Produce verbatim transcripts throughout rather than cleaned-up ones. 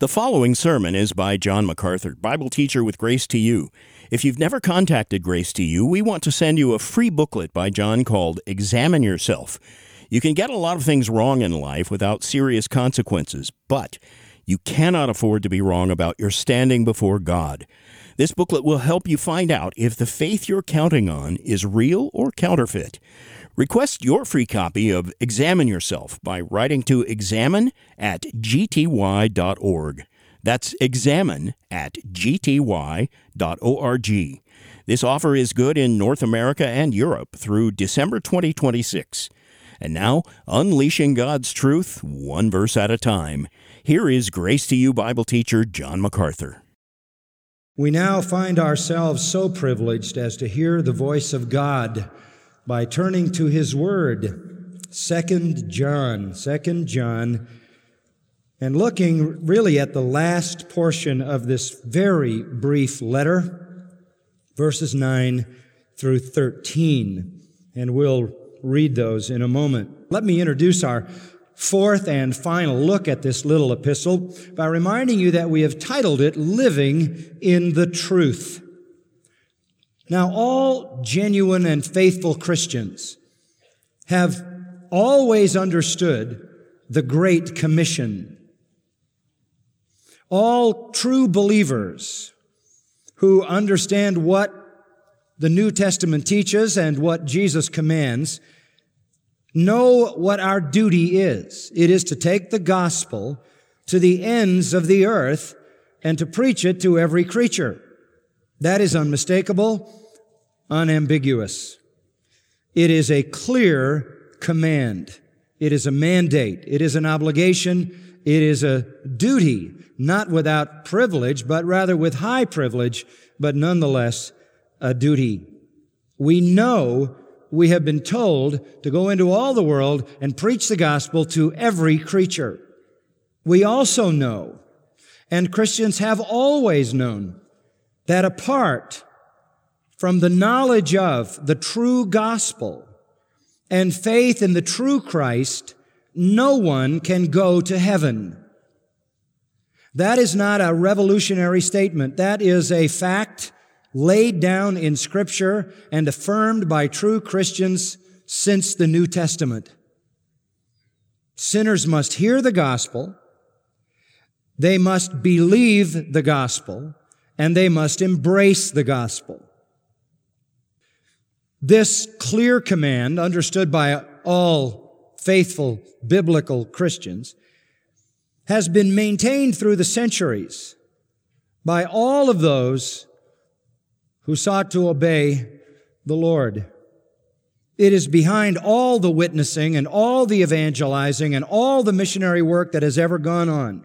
The following sermon is by John MacArthur, Bible teacher with Grace to You. If you've never contacted Grace to You, we want to send you a free booklet by John called Examine Yourself. You can get a lot of things wrong in life without serious consequences, but you cannot afford to be wrong about your standing before God. This booklet will help you find out if the faith you're counting on is real or counterfeit. Request your free copy of Examine Yourself by writing to examine at g t y dot org. That's examine at g t y dot org. This offer is good in North America and Europe through December twenty twenty-six. And now, unleashing God's truth, one verse at a time. Here is Grace to You Bible teacher John MacArthur. We now find ourselves so privileged as to hear the voice of God by turning to His Word, Second John, Second John, and looking really at the last portion of this very brief letter, verses nine through thirteen, and we'll read those in a moment. Let me introduce our fourth and final look at this little epistle by reminding you that we have titled it, Living in the Truth. Now, all genuine and faithful Christians have always understood the Great Commission. All true believers who understand what the New Testament teaches and what Jesus commands know what our duty is. It is to take the gospel to the ends of the earth and to preach it to every creature. That is unmistakable, unambiguous. It is a clear command. It is a mandate. It is an obligation. It is a duty, not without privilege, but rather with high privilege, but nonetheless a duty. We know we have been told to go into all the world and preach the gospel to every creature. We also know, and Christians have always known, that apart from the knowledge of the true gospel and faith in the true Christ, no one can go to heaven. That is not a revolutionary statement. That is a fact laid down in Scripture and affirmed by true Christians since the New Testament. Sinners must hear the gospel, they must believe the gospel, and they must embrace the gospel. This clear command, understood by all faithful biblical Christians, has been maintained through the centuries by all of those who sought to obey the Lord. It is behind all the witnessing and all the evangelizing and all the missionary work that has ever gone on.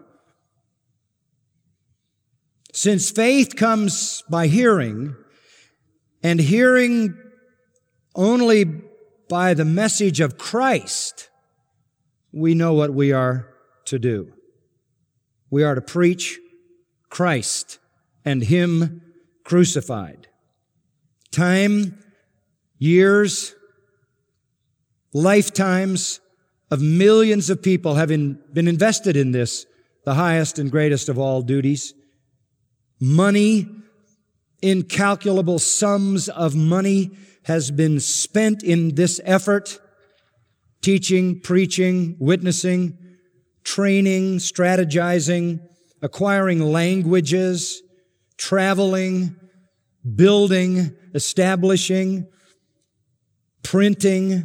Since faith comes by hearing, and hearing only by the message of Christ, we know what we are to do. We are to preach Christ and Him crucified. Time, years, lifetimes of millions of people have in, been invested in this, the highest and greatest of all duties. Money, incalculable sums of money has been spent in this effort, teaching, preaching, witnessing, training, strategizing, acquiring languages, traveling, building, establishing, printing,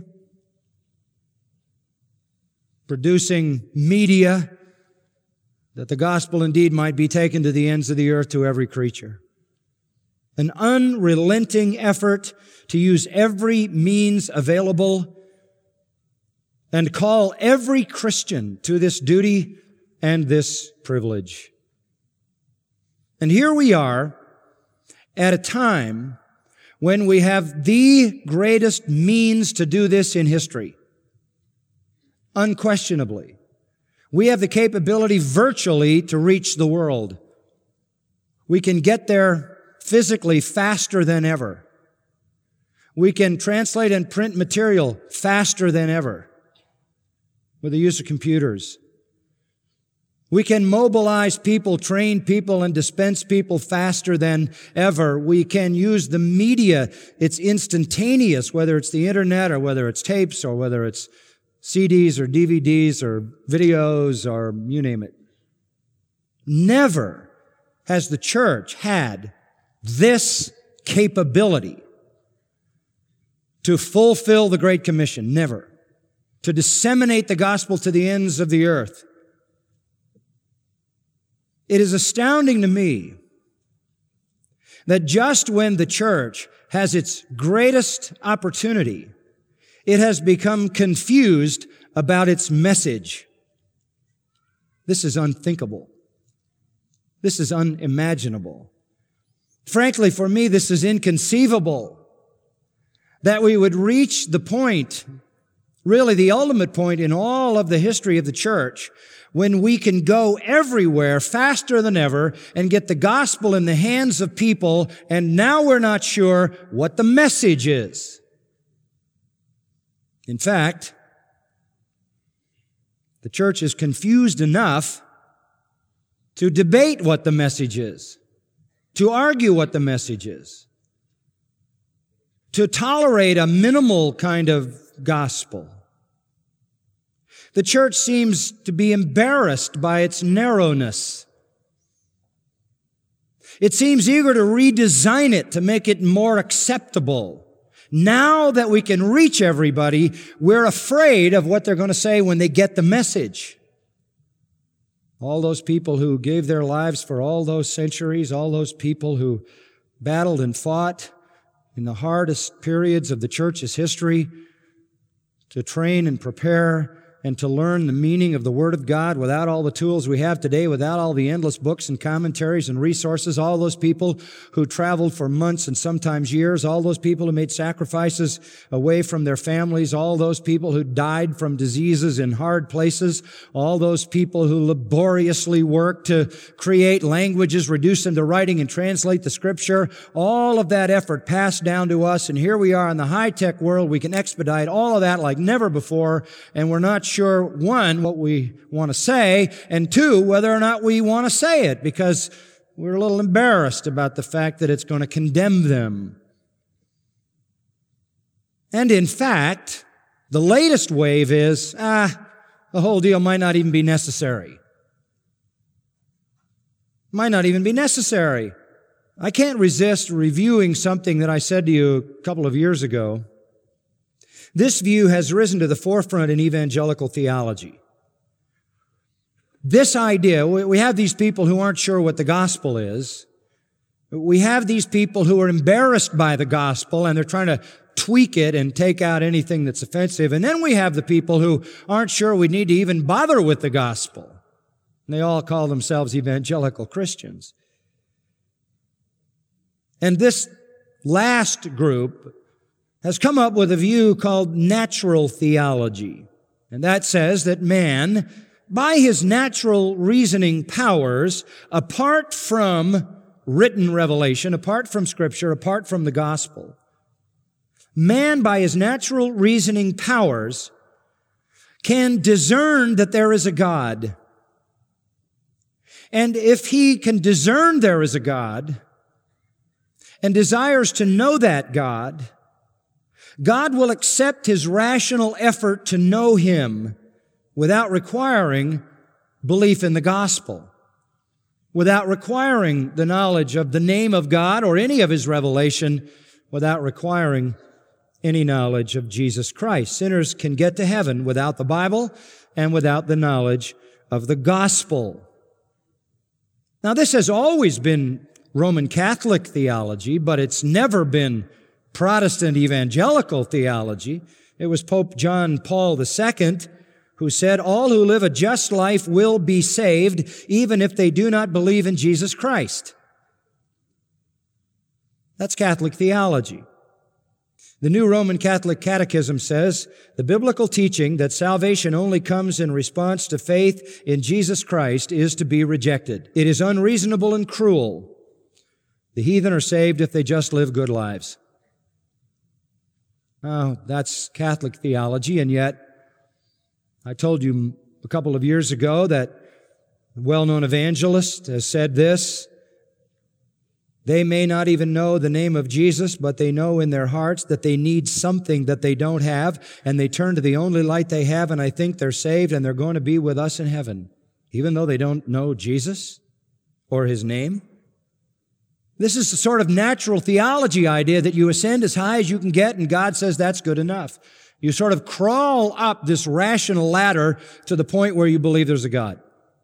producing media, that the gospel indeed might be taken to the ends of the earth to every creature. An unrelenting effort to use every means available and call every Christian to this duty and this privilege. And here we are at a time when we have the greatest means to do this in history. Unquestionably. We have the capability virtually to reach the world. We can get there physically faster than ever. We can translate and print material faster than ever with the use of computers. We can mobilize people, train people, and dispense people faster than ever. We can use the media. It's instantaneous, whether it's the internet or whether it's tapes or whether it's C Ds or D V Ds or videos or you name it. Never has the church had this capability to fulfill the Great Commission. Never. To disseminate the gospel to the ends of the earth. It is astounding to me that just when the church has its greatest opportunity, it has become confused about its message. This is unthinkable. This is unimaginable. Frankly, for me, this is inconceivable that we would reach the point, really the ultimate point in all of the history of the church, when we can go everywhere faster than ever and get the gospel in the hands of people, and now we're not sure what the message is. In fact, the church is confused enough to debate what the message is, to argue what the message is, to tolerate a minimal kind of gospel. The church seems to be embarrassed by its narrowness. It seems eager to redesign it to make it more acceptable. Now that we can reach everybody, we're afraid of what they're going to say when they get the message. All those people who gave their lives for all those centuries, all those people who battled and fought in the hardest periods of the church's history to train and prepare and to learn the meaning of the Word of God without all the tools we have today, without all the endless books and commentaries and resources, all those people who traveled for months and sometimes years, all those people who made sacrifices away from their families, all those people who died from diseases in hard places, all those people who laboriously worked to create languages, reduce them to writing and translate the Scripture, all of that effort passed down to us, and here we are in the high-tech world. We can expedite all of that like never before, and we're not sure, one, what we want to say, and two, whether or not we want to say it, because we're a little embarrassed about the fact that it's going to condemn them. And in fact, the latest wave is, ah, the whole deal might not even be necessary. Might not even be necessary. I can't resist reviewing something that I said to you a couple of years ago. This view has risen to the forefront in evangelical theology. This idea, we have these people who aren't sure what the gospel is. We have these people who are embarrassed by the gospel and they're trying to tweak it and take out anything that's offensive. And then we have the people who aren't sure we need to even bother with the gospel. And they all call themselves evangelical Christians. And this last group has come up with a view called natural theology. And that says that man, by his natural reasoning powers, apart from written revelation, apart from Scripture, apart from the gospel, man, by his natural reasoning powers, can discern that there is a God. And if he can discern there is a God and desires to know that God, God will accept his rational effort to know him without requiring belief in the gospel, without requiring the knowledge of the name of God or any of his revelation, without requiring any knowledge of Jesus Christ. Sinners can get to heaven without the Bible and without the knowledge of the gospel. Now, this has always been Roman Catholic theology, but it's never been Protestant evangelical theology. It was Pope John Paul the Second who said, all who live a just life will be saved, even if they do not believe in Jesus Christ. That's Catholic theology. The New Roman Catholic Catechism says, the biblical teaching that salvation only comes in response to faith in Jesus Christ is to be rejected. It is unreasonable and cruel. The heathen are saved if they just live good lives. Oh, that's Catholic theology, and yet I told you a couple of years ago that A well-known evangelist has said this: they may not even know the name of Jesus, but they know in their hearts that they need something that they don't have, and they turn to the only light they have, and I think they're saved and they're going to be with us in heaven, even though they don't know Jesus or His name. This is the sort of natural theology idea that you ascend as high as you can get, and God says that's good enough. You sort of crawl up this rational ladder to the point where you believe there's a God.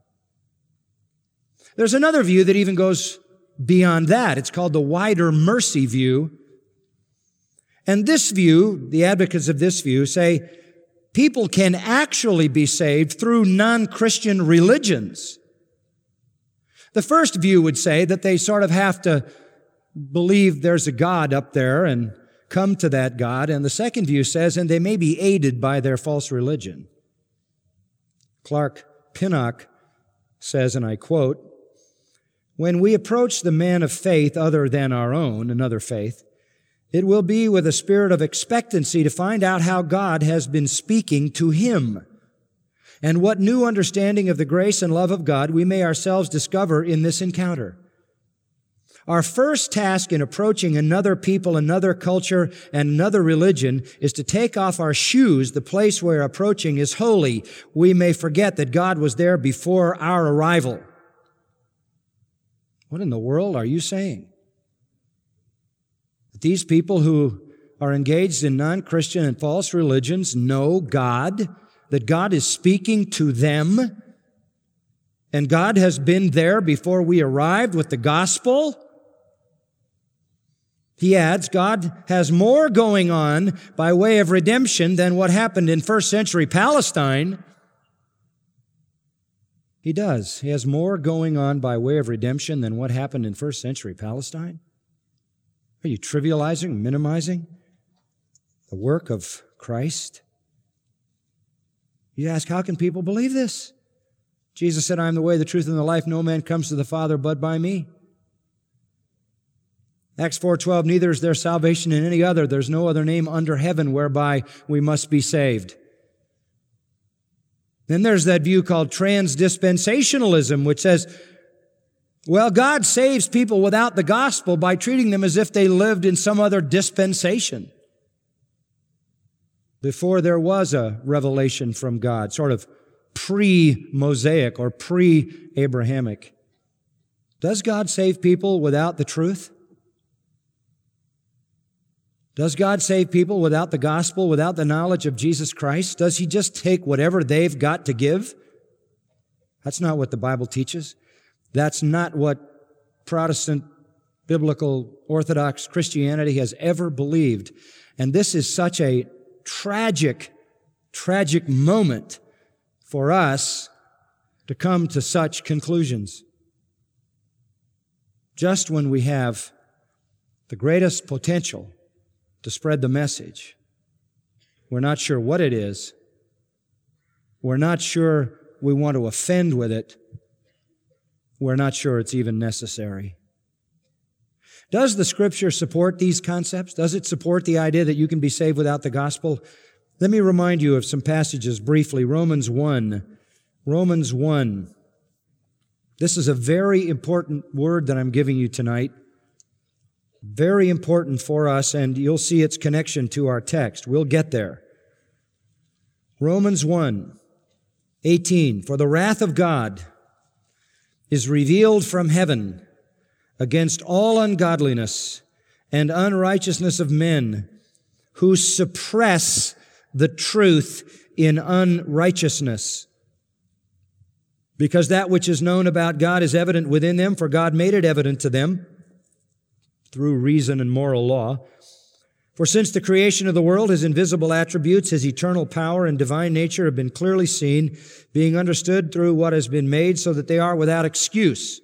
There's another view that even goes beyond that. It's called the wider mercy view. And this view, the advocates of this view say, people can actually be saved through non-Christian religions. The first view would say that they sort of have to believe there's a God up there and come to that God. And the second view says, and they may be aided by their false religion. Clark Pinnock says, and I quote, "When we approach the man of faith other than our own, another faith, it will be with a spirit of expectancy to find out how God has been speaking to him, and what new understanding of the grace and love of God we may ourselves discover in this encounter. Our first task in approaching another people, another culture, and another religion is to take off our shoes. The place we're approaching is holy. We may forget that God was there before our arrival." What in the world are you saying? That these people who are engaged in non-Christian and false religions know God, that God is speaking to them, and God has been there before we arrived with the gospel? He adds, God has more going on by way of redemption than what happened in first century Palestine. He does. He has more going on by way of redemption than what happened in first century Palestine. Are you trivializing, minimizing the work of Christ? You ask, how can people believe this? Jesus said, "I am the way, the truth, and the life. No man comes to the Father but by me." Acts four twelve, "Neither is there salvation in any other. There's no other name under heaven whereby we must be saved." Then there's that view called transdispensationalism, which says, well, God saves people without the gospel by treating them as if they lived in some other dispensation before there was a revelation from God, sort of pre-Mosaic or pre-Abrahamic. Does God save people without the truth? Does God save people without the gospel, without the knowledge of Jesus Christ? Does He just take whatever they've got to give? That's not what the Bible teaches. That's not what Protestant, biblical, Orthodox Christianity has ever believed. And this is such a tragic, tragic moment for us to come to such conclusions. Just when we have the greatest potential to spread the message, we're not sure what it is. We're not sure we want to offend with it. We're not sure it's even necessary. Does the Scripture support these concepts? Does it support the idea that you can be saved without the gospel? Let me remind you of some passages briefly. Romans one. Romans one. This is a very important word that I'm giving you tonight. Very important for us, and you'll see its connection to our text. We'll get there. Romans one, eighteen. "For the wrath of God is revealed from heaven against all ungodliness and unrighteousness of men who suppress the truth in unrighteousness. Because that which is known about God is evident within them, for God made it evident to them through reason and moral law. For since the creation of the world, His invisible attributes, His eternal power and divine nature have been clearly seen, being understood through what has been made, so that they are without excuse.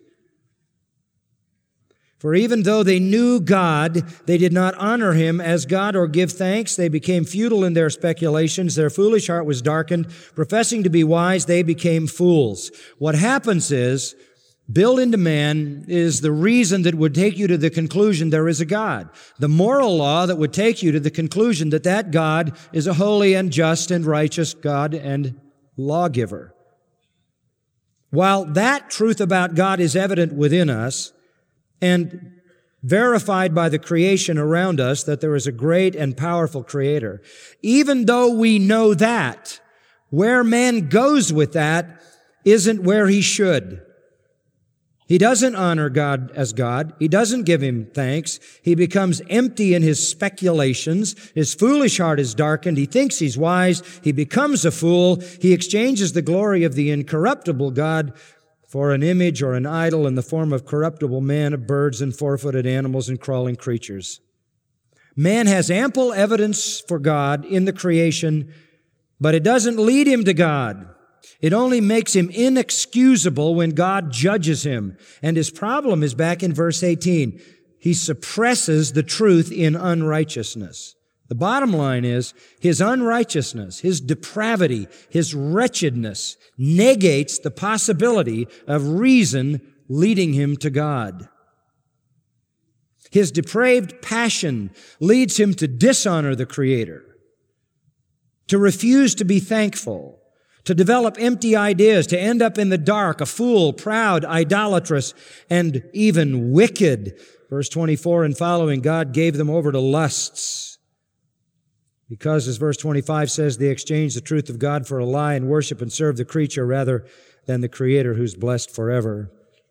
For even though they knew God, they did not honor Him as God or give thanks. They became futile in their speculations. Their foolish heart was darkened. Professing to be wise, they became fools." What happens is, built into man is the reason that would take you to the conclusion there is a God. The moral law that would take you to the conclusion that that God is a holy and just and righteous God and lawgiver. While that truth about God is evident within us and verified by the creation around us that there is a great and powerful Creator, even though we know that, where man goes with that isn't where he should. He doesn't honor God as God. He doesn't give Him thanks. He becomes empty in his speculations. His foolish heart is darkened. He thinks he's wise. He becomes a fool. He exchanges the glory of the incorruptible God for an image or an idol in the form of corruptible man, of birds and four-footed animals and crawling creatures. Man has ample evidence for God in the creation, but it doesn't lead him to God. It only makes him inexcusable when God judges him. And his problem is back in verse eighteen. He suppresses the truth in unrighteousness. The bottom line is his unrighteousness, his depravity, his wretchedness negates the possibility of reason leading him to God. His depraved passion leads him to dishonor the Creator, to refuse to be thankful, to develop empty ideas, to end up in the dark, a fool, proud, idolatrous, and even wicked. Verse twenty-four and following, God gave them over to lusts, because, as verse twenty-five says, they exchanged the truth of God for a lie and worship and serve the creature rather than the Creator who's blessed forever.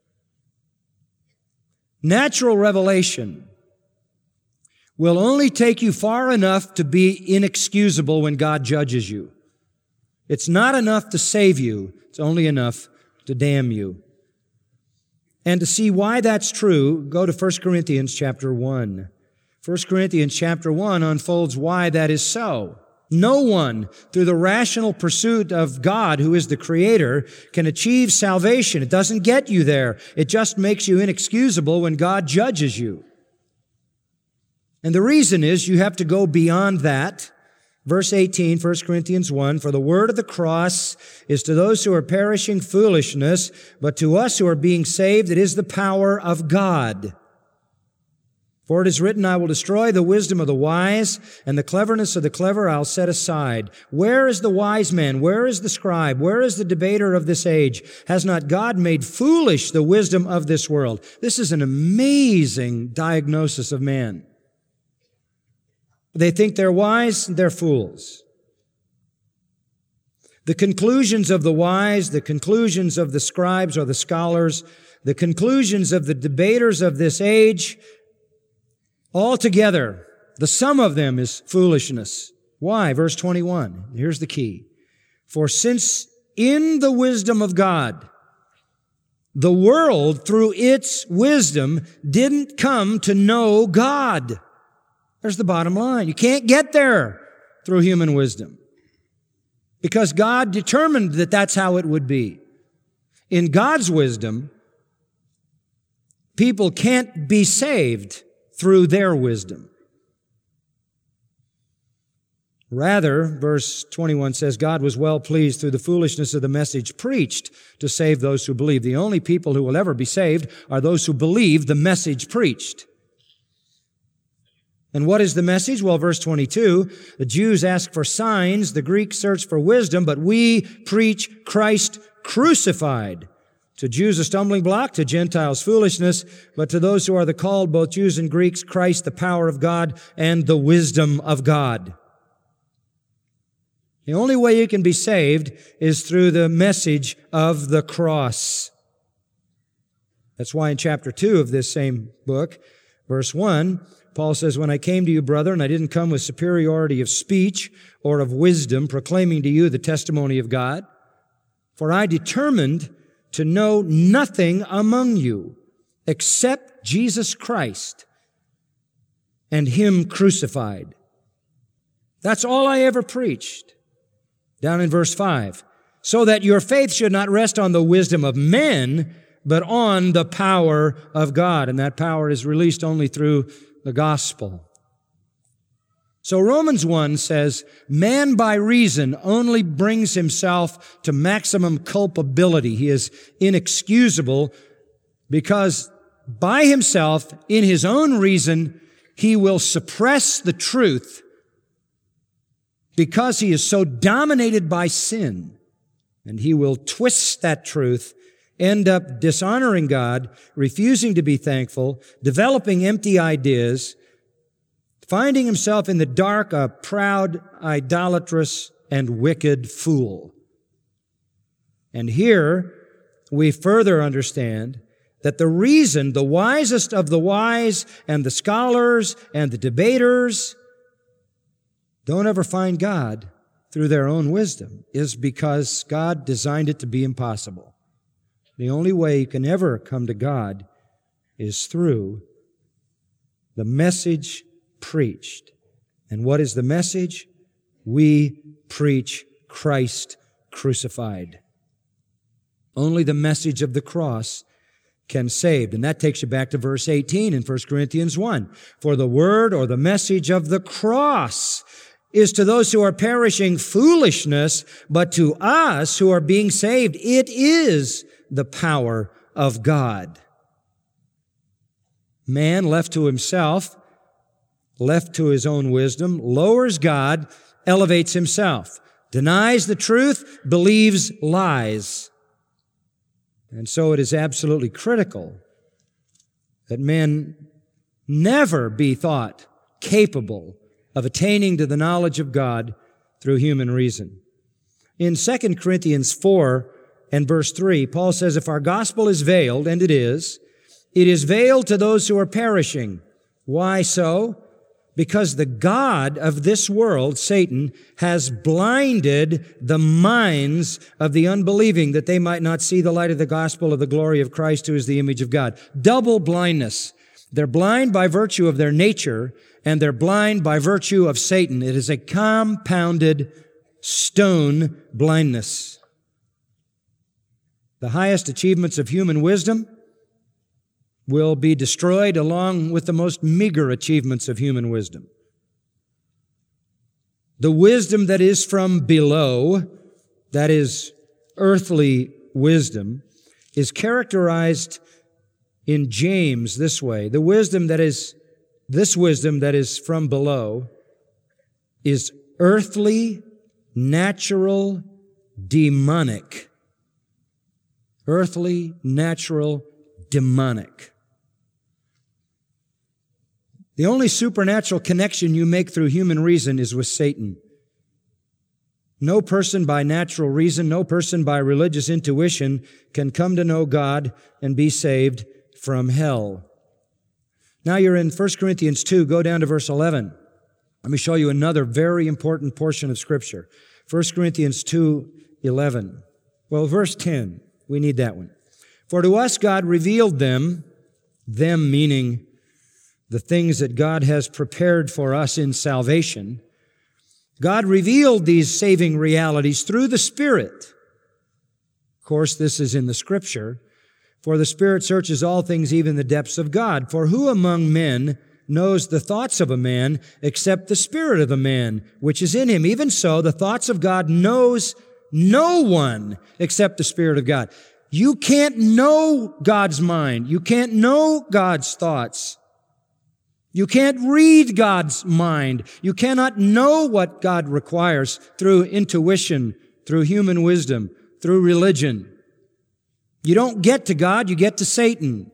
Natural revelation will only take you far enough to be inexcusable when God judges you. It's not enough to save you. It's only enough to damn you. And to see why that's true, go to First Corinthians chapter one. First Corinthians chapter one unfolds why that is so. No one, through the rational pursuit of God, who is the Creator, can achieve salvation. It doesn't get you there. It just makes you inexcusable when God judges you. And the reason is you have to go beyond that. Verse eighteen, First Corinthians one, for the word of the cross is to those who are perishing foolishness, but to us who are being saved it is the power of God. For it is written, I will destroy the wisdom of the wise, and the cleverness of the clever I'll set aside. Where is the wise man? Where is the scribe? Where is the debater of this age? Has not God made foolish the wisdom of this world? This is an amazing diagnosis of man. They think they're wise, they're fools. The conclusions of the wise, the conclusions of the scribes or the scholars, the conclusions of the debaters of this age, altogether, the sum of them is foolishness. Why? Verse twenty-one. Here's the key. For since in the wisdom of God, the world through its wisdom didn't come to know God. There's the bottom line. You can't get there through human wisdom, because God determined that that's how it would be. In God's wisdom, people can't be saved through their wisdom. Rather, verse twenty-one says, God was well pleased through the foolishness of the message preached to save those who believe. The only people who will ever be saved are those who believe the message preached. And what is the message? Well, verse twenty-two, the Jews ask for signs, the Greeks search for wisdom, but we preach Christ crucified. To Jews a stumbling block, to Gentiles foolishness, but to those who are the called, both Jews and Greeks, Christ the power of God and the wisdom of God. The only way you can be saved is through the message of the cross. That's why in chapter two of this same book, verse one, Paul says, when I came to you, brethren, I didn't come with superiority of speech or of wisdom, proclaiming to you the testimony of God. For I determined to know nothing among you except Jesus Christ and Him crucified. That's all I ever preached. Down in verse five, so that your faith should not rest on the wisdom of men, but on the power of God. And that power is released only through the gospel. So Romans one says, man by reason only brings himself to maximum culpability. He is inexcusable because by himself, in his own reason, he will suppress the truth because he is so dominated by sin. And he will twist that truth end up dishonoring God, refusing to be thankful, developing empty ideas, finding himself in the dark a proud, idolatrous, and wicked fool. And here we further understand that the reason the wisest of the wise and the scholars and the debaters don't ever find God through their own wisdom is because God designed it to be impossible. The only way you can ever come to God is through the message preached. And what is the message? We preach Christ crucified. Only the message of the cross can save. And that takes you back to verse eighteen in First Corinthians one. For the word or the message of the cross is to those who are perishing foolishness, but to us who are being saved, it is the power of God. Man left to himself, left to his own wisdom, lowers God, elevates himself, denies the truth, believes lies. And so it is absolutely critical that men never be thought capable of attaining to the knowledge of God through human reason. In Second Corinthians four and verse three, Paul says, if our gospel is veiled, and it is, it is veiled to those who are perishing. Why so? Because the God of this world, Satan, has blinded the minds of the unbelieving that they might not see the light of the gospel of the glory of Christ, who is the image of God. Double blindness. They're blind by virtue of their nature, and they're blind by virtue of Satan. It is a compounded stone blindness. The highest achievements of human wisdom will be destroyed along with the most meager achievements of human wisdom. The wisdom that is from below, that is earthly wisdom, is characterized in James this way. The wisdom that is, this wisdom that is from below is earthly, natural, demonic. Earthly, natural, demonic. The only supernatural connection you make through human reason is with Satan. No person by natural reason, no person by religious intuition can come to know God and be saved from hell. Now you're in First Corinthians two, go down to verse eleven. Let me show you another very important portion of Scripture. First Corinthians two, eleven. Well, verse ten, we need that one. For to us God revealed them, them meaning the things that God has prepared for us in salvation. God revealed these saving realities through the Spirit. Of course, this is in the Scripture. For the Spirit searches all things, even the depths of God. For who among men knows the thoughts of a man except the spirit of a man, which is in him? Even so, the thoughts of God knows no one except the Spirit of God. You can't know God's mind. You can't know God's thoughts. You can't read God's mind. You cannot know what God requires through intuition, through human wisdom, through religion. You don't get to God, you get to Satan.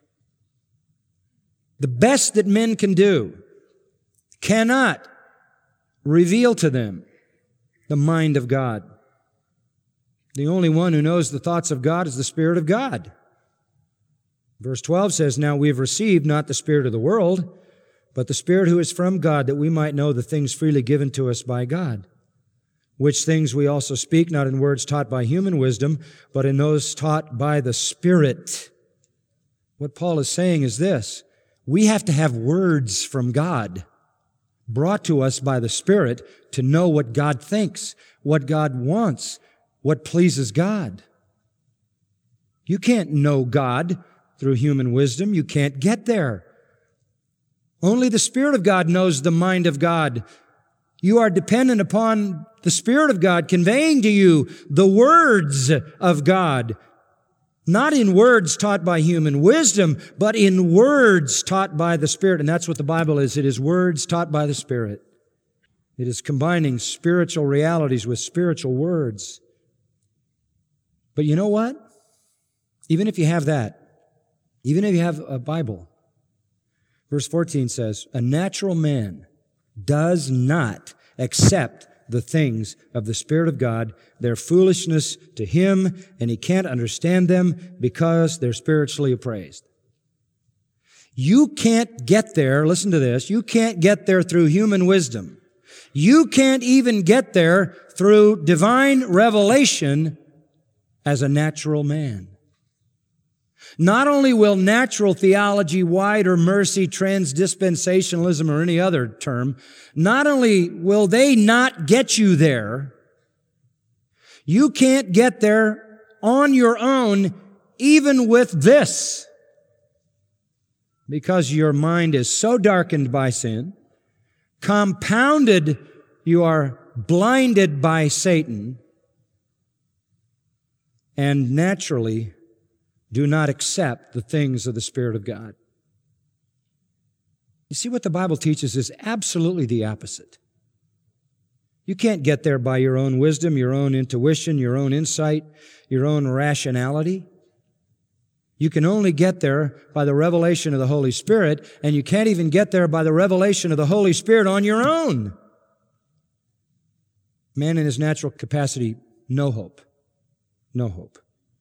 The best that men can do cannot reveal to them the mind of God. The only one who knows the thoughts of God is the Spirit of God. Verse twelve says, now we have received not the spirit of the world, but the Spirit who is from God, that we might know the things freely given to us by God. Which things we also speak, not in words taught by human wisdom, but in those taught by the Spirit. What Paul is saying is this: we have to have words from God brought to us by the Spirit to know what God thinks, what God wants, what pleases God. You can't know God through human wisdom. You can't get there. Only the Spirit of God knows the mind of God. You are dependent upon the Spirit of God conveying to you the words of God, not in words taught by human wisdom, but in words taught by the Spirit. And that's what the Bible is. It is words taught by the Spirit. It is combining spiritual realities with spiritual words. But you know what? Even if you have that, even if you have a Bible, verse fourteen says, a natural man does not accept the things of the Spirit of God. They're foolishness to him, and he can't understand them because they're spiritually appraised. You can't get there, listen to this, you can't get there through human wisdom. You can't even get there through divine revelation as a natural man. Not only will natural theology, wider mercy, transdispensationalism, or any other term, not only will they not get you there, you can't get there on your own even with this, because your mind is so darkened by sin, compounded, you are blinded by Satan, and naturally do not accept the things of the Spirit of God. You see, what the Bible teaches is absolutely the opposite. You can't get there by your own wisdom, your own intuition, your own insight, your own rationality. You can only get there by the revelation of the Holy Spirit, and you can't even get there by the revelation of the Holy Spirit on your own. Man in his natural capacity, no hope. No hope.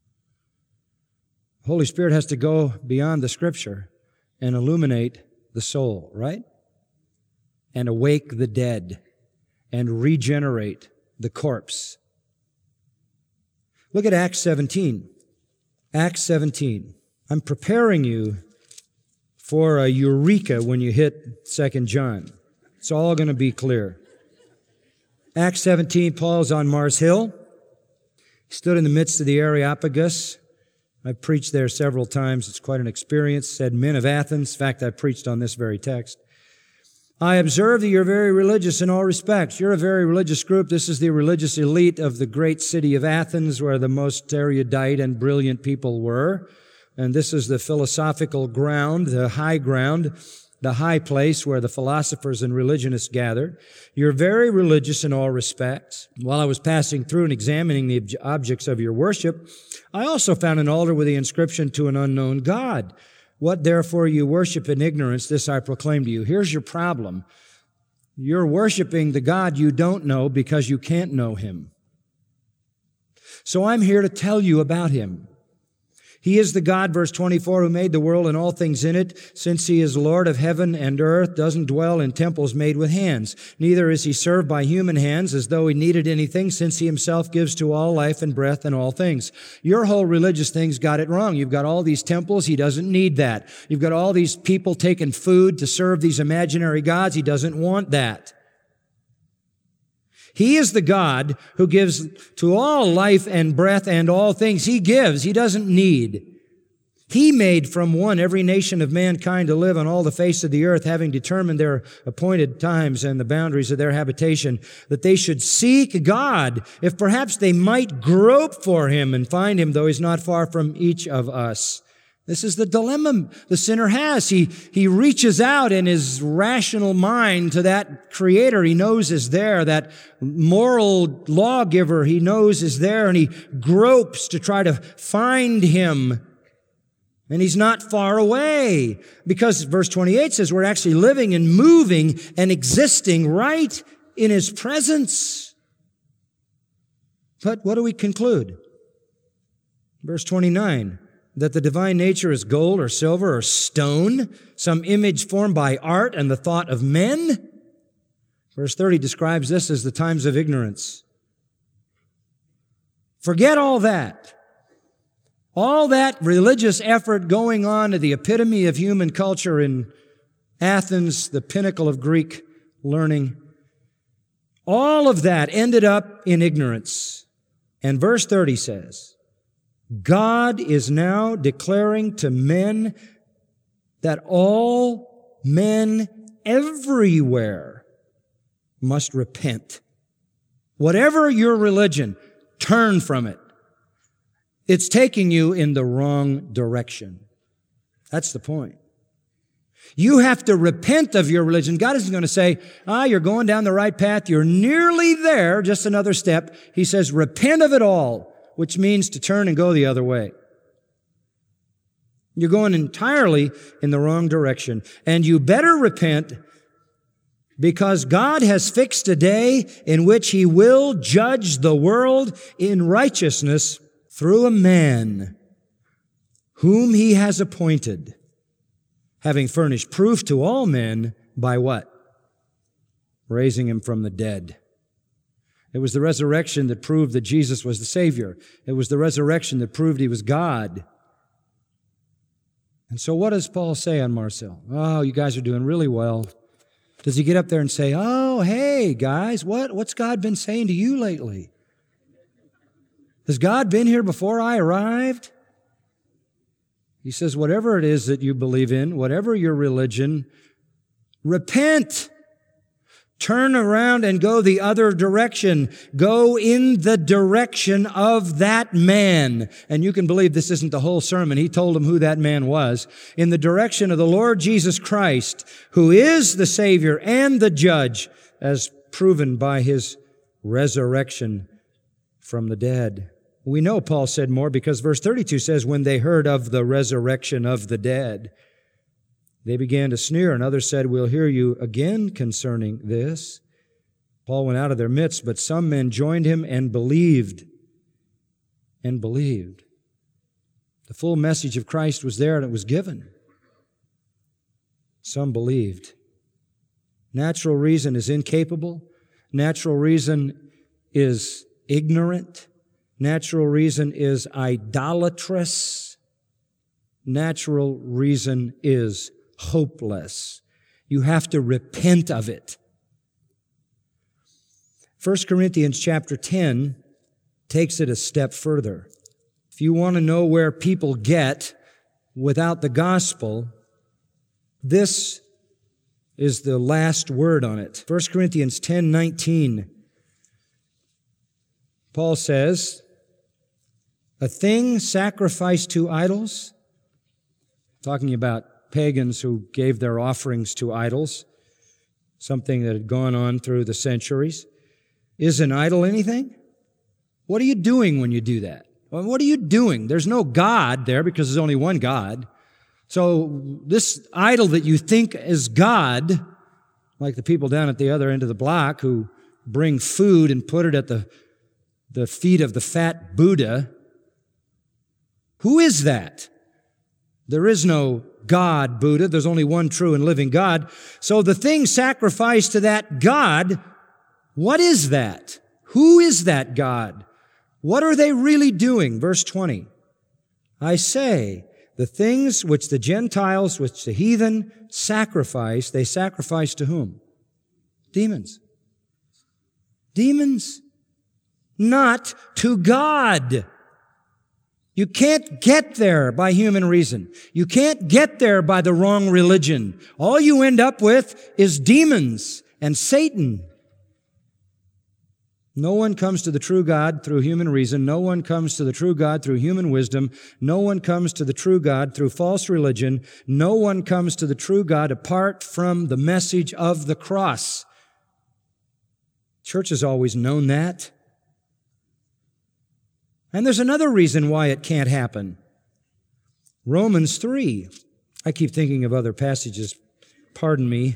The Holy Spirit has to go beyond the Scripture and illuminate the soul, right? And awake the dead and regenerate the corpse. Look at Acts seventeen. Acts seventeen. I'm preparing you for a eureka when you hit Second John. It's all going to be clear. Acts seventeen, Paul's on Mars Hill. He stood in the midst of the Areopagus. I've preached there several times. It's quite an experience. Said, men of Athens. In fact, I preached on this very text. I observe that you're very religious in all respects. You're a very religious group. This is the religious elite of the great city of Athens, where the most erudite and brilliant people were. And this is the philosophical ground, the high ground, the high place where the philosophers and religionists gathered. You're very religious in all respects. While I was passing through and examining the objects of your worship, I also found an altar with the inscription, to an unknown God. What therefore you worship in ignorance, this I proclaim to you. Here's your problem. You're worshiping the God you don't know because you can't know Him. So I'm here to tell you about Him. He is the God, verse twenty-four, who made the world and all things in it. Since He is Lord of heaven and earth, doesn't dwell in temples made with hands. Neither is He served by human hands as though He needed anything, since He Himself gives to all life and breath and all things. Your whole religious thing's got it wrong. You've got all these temples. He doesn't need that. You've got all these people taking food to serve these imaginary gods. He doesn't want that. He is the God who gives to all life and breath and all things. He gives. He doesn't need. He made from one every nation of mankind to live on all the face of the earth, having determined their appointed times and the boundaries of their habitation, that they should seek God, if perhaps they might grope for Him and find Him, though He's not far from each of us. This is the dilemma the sinner has. He, he reaches out in his rational mind to that Creator he knows is there, that moral lawgiver he knows is there, and he gropes to try to find Him. And He's not far away, because verse twenty-eight says we're actually living and moving and existing right in His presence. But what do we conclude? Verse twenty-nine. That the divine nature is gold or silver or stone, some image formed by art and the thought of men. Verse thirty describes this as the times of ignorance. Forget all that. All that religious effort going on at the epitome of human culture in Athens, the pinnacle of Greek learning, all of that ended up in ignorance. And verse thirty says, God is now declaring to men that all men everywhere must repent. Whatever your religion, turn from it. It's taking you in the wrong direction. That's the point. You have to repent of your religion. God isn't going to say, ah, you're going down the right path. You're nearly there. Just another step. He says, repent of it all, which means to turn and go the other way. You're going entirely in the wrong direction. And you better repent, because God has fixed a day in which He will judge the world in righteousness through a man whom He has appointed, having furnished proof to all men by what? Raising Him from the dead. It was the resurrection that proved that Jesus was the Savior. It was the resurrection that proved He was God. And so what does Paul say on Marcel? Oh, you guys are doing really well. Does he get up there and say, oh, hey, guys, what, what's God been saying to you lately? Has God been here before I arrived? He says, whatever it is that you believe in, whatever your religion, repent. Turn around and go the other direction. Go in the direction of that man. And you can believe this isn't the whole sermon. He told them who that man was. In the direction of the Lord Jesus Christ, who is the Savior and the Judge, as proven by His resurrection from the dead. We know Paul said more because verse thirty-two says, when they heard of the resurrection of the dead, they began to sneer, and others said, we'll hear you again concerning this. Paul went out of their midst, but some men joined him and believed. And believed. The full message of Christ was there and it was given. Some believed. Natural reason is incapable. Natural reason is ignorant. Natural reason is idolatrous. Natural reason is hopeless. You have to repent of it. First Corinthians chapter ten takes it a step further. If you want to know where people get without the gospel, this is the last word on it. First Corinthians ten nineteen. Paul says, a thing sacrificed to idols, talking about pagans who gave their offerings to idols, something that had gone on through the centuries. Is an idol anything? What are you doing when you do that? Well, what are you doing? There's no God there because there's only one God. So this idol that you think is God, like the people down at the other end of the block who bring food and put it at the, the feet of the fat Buddha, who is that? There is no God, Buddha. There's only one true and living God. So the thing sacrificed to that God, what is that? Who is that God? What are they really doing? Verse twenty. I say, the things which the Gentiles, which the heathen sacrifice, they sacrifice to whom? Demons. Demons. Not to God. You can't get there by human reason. You can't get there by the wrong religion. All you end up with is demons and Satan. No one comes to the true God through human reason. No one comes to the true God through human wisdom. No one comes to the true God through false religion. No one comes to the true God apart from the message of the cross. Church has always known that. And there's another reason why it can't happen. Romans three. I keep thinking of other passages. Pardon me.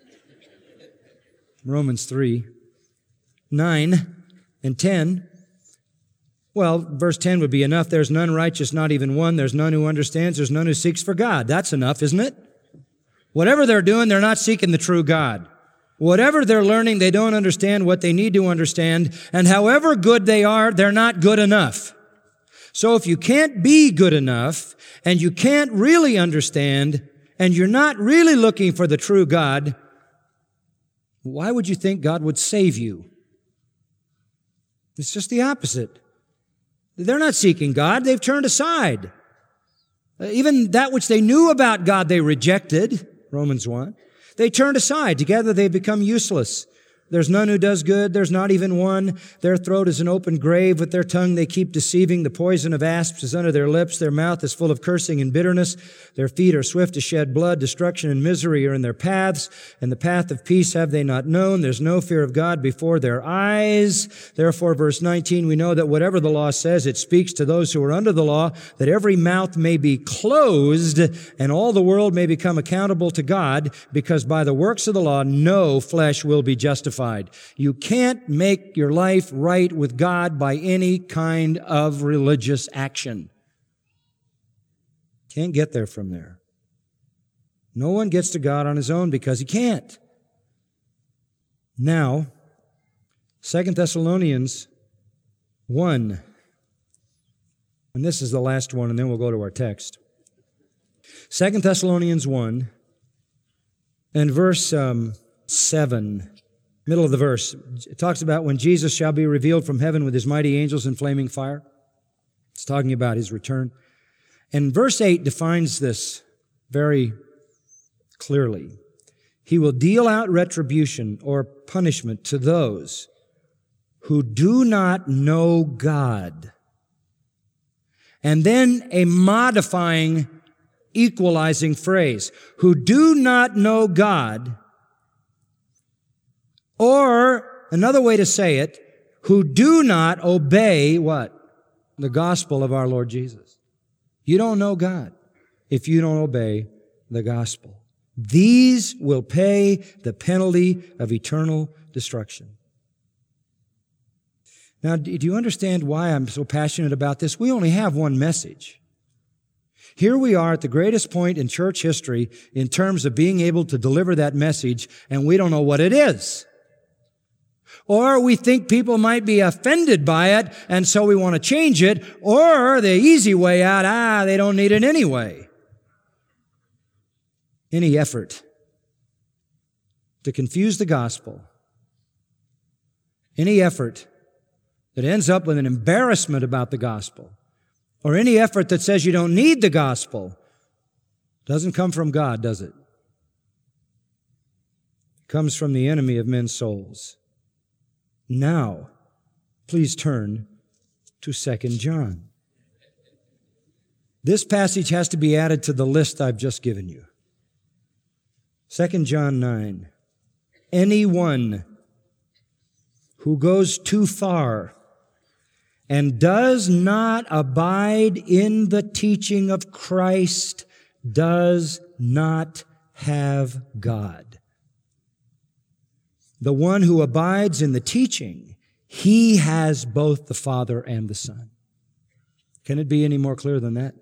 Romans three. nine and ten. Well, verse ten would be enough. There's none righteous, not even one. There's none who understands. There's none who seeks for God. That's enough, isn't it? Whatever they're doing, they're not seeking the true God. Whatever they're learning, they don't understand what they need to understand. And however good they are, they're not good enough. So if you can't be good enough, and you can't really understand, and you're not really looking for the true God, why would you think God would save you? It's just the opposite. They're not seeking God. They've turned aside. Even that which they knew about God, they rejected. Romans one. They turned aside. Together they become useless. There's none who does good. There's not even one. Their throat is an open grave. With their tongue they keep deceiving. The poison of asps is under their lips. Their mouth is full of cursing and bitterness. Their feet are swift to shed blood. Destruction and misery are in their paths. And the path of peace have they not known. There's no fear of God before their eyes. Therefore, verse nineteen, we know that whatever the law says, it speaks to those who are under the law, that every mouth may be closed and all the world may become accountable to God, because by the works of the law, no flesh will be justified. You can't make your life right with God by any kind of religious action. Can't get there from there. No one gets to God on his own because he can't. Now, Second Thessalonians one. And this is the last one, and then we'll go to our text. Second Thessalonians one and verse um, seven. Middle of the verse. It talks about when Jesus shall be revealed from heaven with his mighty angels in flaming fire. It's talking about his return. And verse eight defines this very clearly. He will deal out retribution or punishment to those who do not know God. And then a modifying, equalizing phrase. Who do not know God. Or, another way to say it, who do not obey what? The gospel of our Lord Jesus. You don't know God if you don't obey the gospel. These will pay the penalty of eternal destruction. Now, do you understand why I'm so passionate about this? We only have one message. Here we are at the greatest point in church history in terms of being able to deliver that message, and we don't know what it is. Or we think people might be offended by it, and so we want to change it. Or the easy way out, ah, they don't need it anyway. Any effort to confuse the gospel, any effort that ends up with an embarrassment about the gospel, or any effort that says you don't need the gospel, doesn't come from God, does it? It comes from the enemy of men's souls. Now, please turn to Second John. This passage has to be added to the list I've just given you. Second John nine. Anyone who goes too far and does not abide in the teaching of Christ does not have God. The one who abides in the teaching, he has both the Father and the Son. Can it be any more clear than that?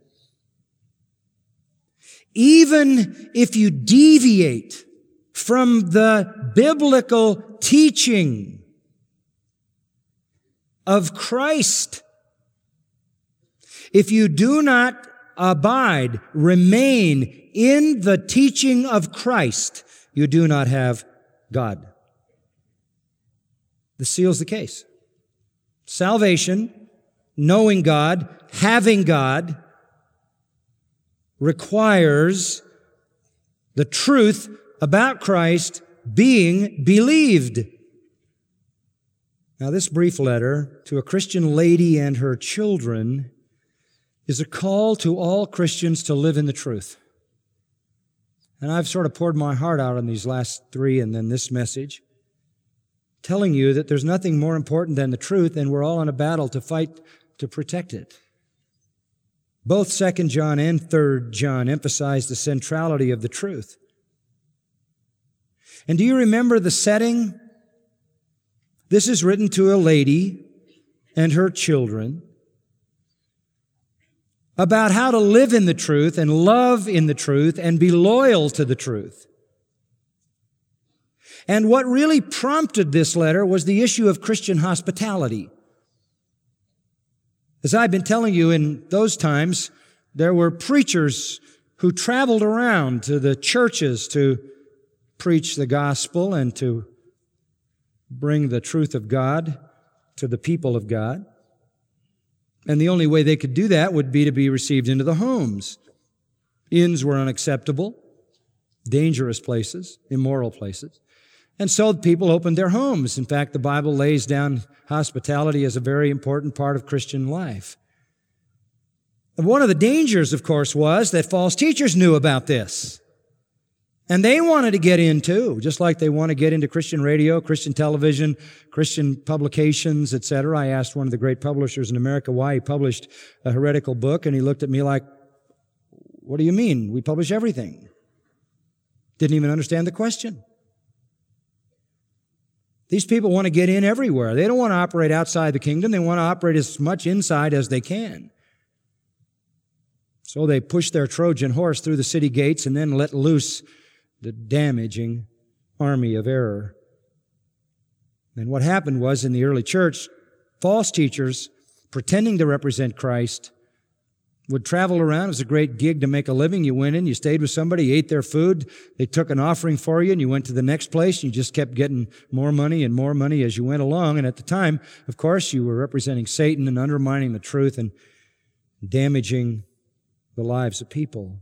Even if you deviate from the biblical teaching of Christ, if you do not abide, remain in the teaching of Christ, you do not have God. This seals the case. Salvation, knowing God, having God, requires the truth about Christ being believed. Now, this brief letter to a Christian lady and her children is a call to all Christians to live in the truth. And I've sort of poured my heart out on these last three and then this message, telling you that there's nothing more important than the truth, and we're all in a battle to fight to protect it. Both Second John and Third John emphasize the centrality of the truth. And do you remember the setting? This is written to a lady and her children about how to live in the truth and love in the truth and be loyal to the truth. And what really prompted this letter was the issue of Christian hospitality. As I've been telling you, in those times, there were preachers who traveled around to the churches to preach the gospel and to bring the truth of God to the people of God. And the only way they could do that would be to be received into the homes. Inns were unacceptable, dangerous places, immoral places. And so people opened their homes. In fact, the Bible lays down hospitality as a very important part of Christian life. And one of the dangers, of course, was that false teachers knew about this. And they wanted to get in too, just like they want to get into Christian radio, Christian television, Christian publications, et cetera. I asked one of the great publishers in America why he published a heretical book, and he looked at me like, "What do you mean? We publish everything." Didn't even understand the question. These people want to get in everywhere. They don't want to operate outside the kingdom. They want to operate as much inside as they can. So they push their Trojan horse through the city gates and then let loose the damaging army of error. And what happened was, in the early church, false teachers, pretending to represent Christ, would travel around. It was a great gig to make a living. You went in, you stayed with somebody, you ate their food, they took an offering for you, and you went to the next place, and you just kept getting more money and more money as you went along. And at the time, of course, you were representing Satan and undermining the truth and damaging the lives of people.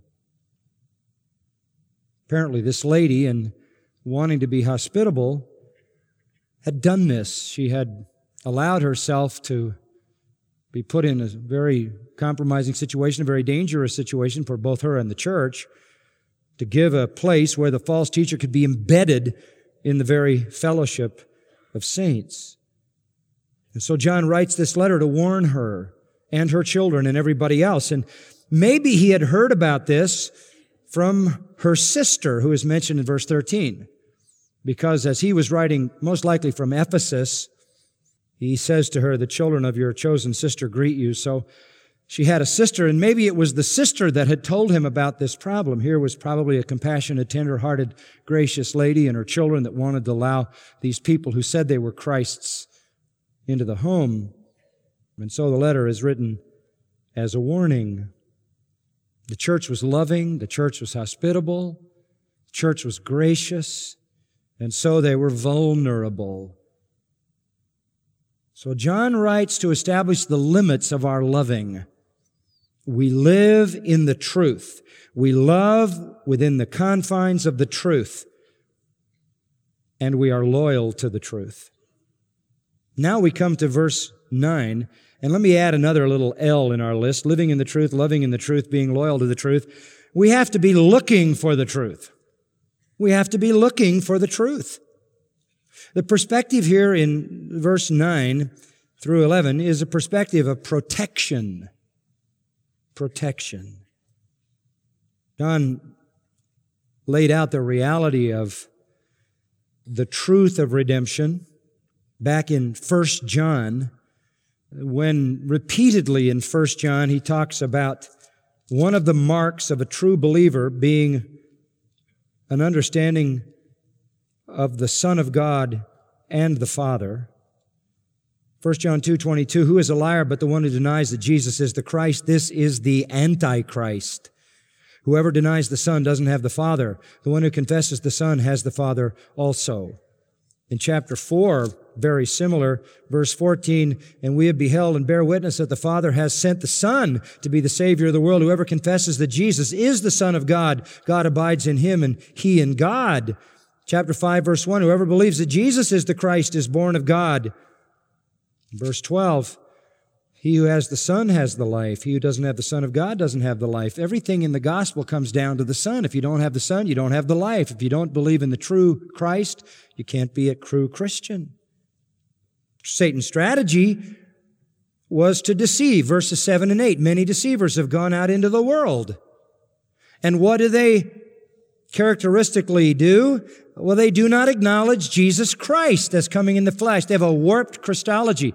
Apparently, this lady, in wanting to be hospitable, had done this. She had allowed herself to be put in a very compromising situation, a very dangerous situation for both her and the church, to give a place where the false teacher could be embedded in the very fellowship of saints. And so John writes this letter to warn her and her children and everybody else. And maybe he had heard about this from her sister, who is mentioned in verse thirteen, because as he was writing, most likely from Ephesus, he says to her, "The children of your chosen sister greet you." So she had a sister, and maybe it was the sister that had told him about this problem. Here was probably a compassionate, tender-hearted, gracious lady and her children that wanted to allow these people who said they were Christ's into the home. And so the letter is written as a warning. The church was loving, the church was hospitable, the church was gracious, and so they were vulnerable. So John writes to establish the limits of our loving. We live in the truth. We love within the confines of the truth. And we are loyal to the truth. Now we come to verse nine, and let me add another little L in our list. Living in the truth, loving in the truth, being loyal to the truth. We have to be looking for the truth. We have to be looking for the truth. The perspective here in verse nine through eleven is a perspective of protection. Protection. John laid out the reality of the truth of redemption back in First John, when repeatedly in First John he talks about one of the marks of a true believer being an understanding of the Son of God and the Father. First John two twenty-two, who is a liar but the one who denies that Jesus is the Christ? This is the Antichrist. Whoever denies the Son doesn't have the Father. The one who confesses the Son has the Father also. In chapter four, very similar, verse fourteen, and we have beheld and bear witness that the Father has sent the Son to be the Savior of the world. Whoever confesses that Jesus is the Son of God, God abides in him and he in God. Chapter five, verse one, whoever believes that Jesus is the Christ is born of God. Verse twelve, he who has the Son has the life. He who doesn't have the Son of God doesn't have the life. Everything in the gospel comes down to the Son. If you don't have the Son, you don't have the life. If you don't believe in the true Christ, you can't be a true Christian. Satan's strategy was to deceive. Verses seven and eight, many deceivers have gone out into the world. And what do they characteristically do? Well, they do not acknowledge Jesus Christ as coming in the flesh. They have a warped Christology.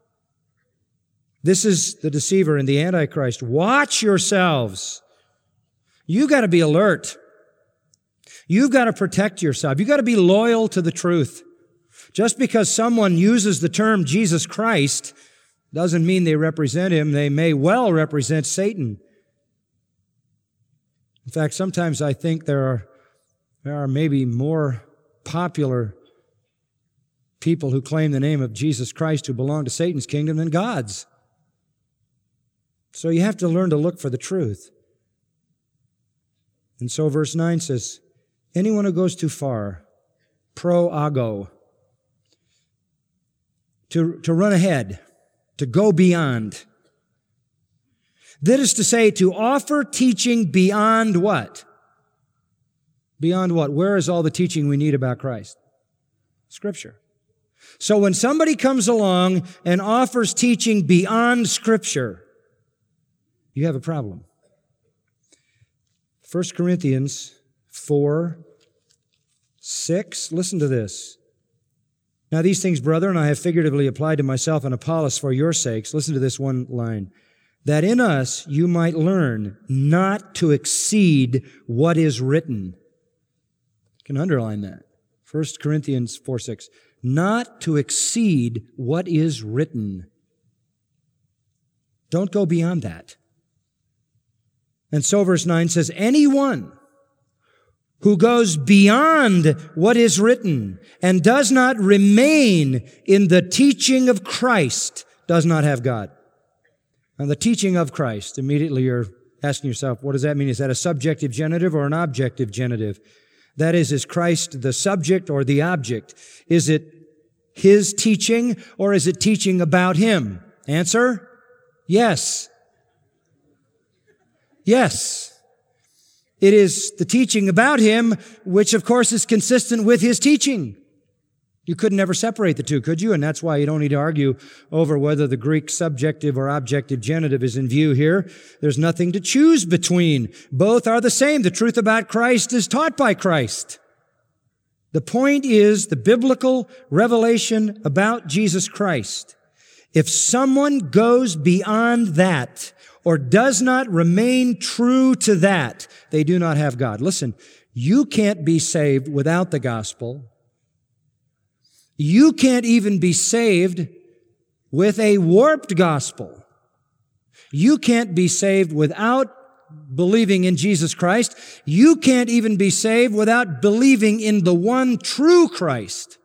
This is the deceiver and the Antichrist. Watch yourselves. You've got to be alert. You've got to protect yourself. You've got to be loyal to the truth. Just because someone uses the term Jesus Christ doesn't mean they represent him. They may well represent Satan. In fact, sometimes I think there are, there are maybe more popular people who claim the name of Jesus Christ who belong to Satan's kingdom than God's. So you have to learn to look for the truth. And so verse nine says, anyone who goes too far proago, to, to run ahead, to go beyond. That is to say, to offer teaching beyond what? Beyond what? Where is all the teaching we need about Christ? Scripture. So when somebody comes along and offers teaching beyond Scripture, you have a problem. First Corinthians four, six, listen to this. Now these things, brethren, I have figuratively applied to myself and Apollos for your sakes. Listen to this one line. That in us you might learn not to exceed what is written. You can underline that. First Corinthians four, six. Not to exceed what is written. Don't go beyond that. And so verse nine says, anyone who goes beyond what is written and does not remain in the teaching of Christ does not have God. Now, the teaching of Christ, immediately you're asking yourself, what does that mean? Is that a subjective genitive or an objective genitive? That is, is Christ the subject or the object? Is it His teaching or is it teaching about Him? Answer? Yes. Yes. It is the teaching about Him, which of course is consistent with His teaching. You could never separate the two, could you? And that's why you don't need to argue over whether the Greek subjective or objective genitive is in view here. There's nothing to choose between. Both are the same. The truth about Christ is taught by Christ. The point is the biblical revelation about Jesus Christ. If someone goes beyond that or does not remain true to that, they do not have God. Listen, you can't be saved without the gospel. You can't even be saved with a warped gospel. You can't be saved without believing in Jesus Christ. You can't even be saved without believing in the one true Christ.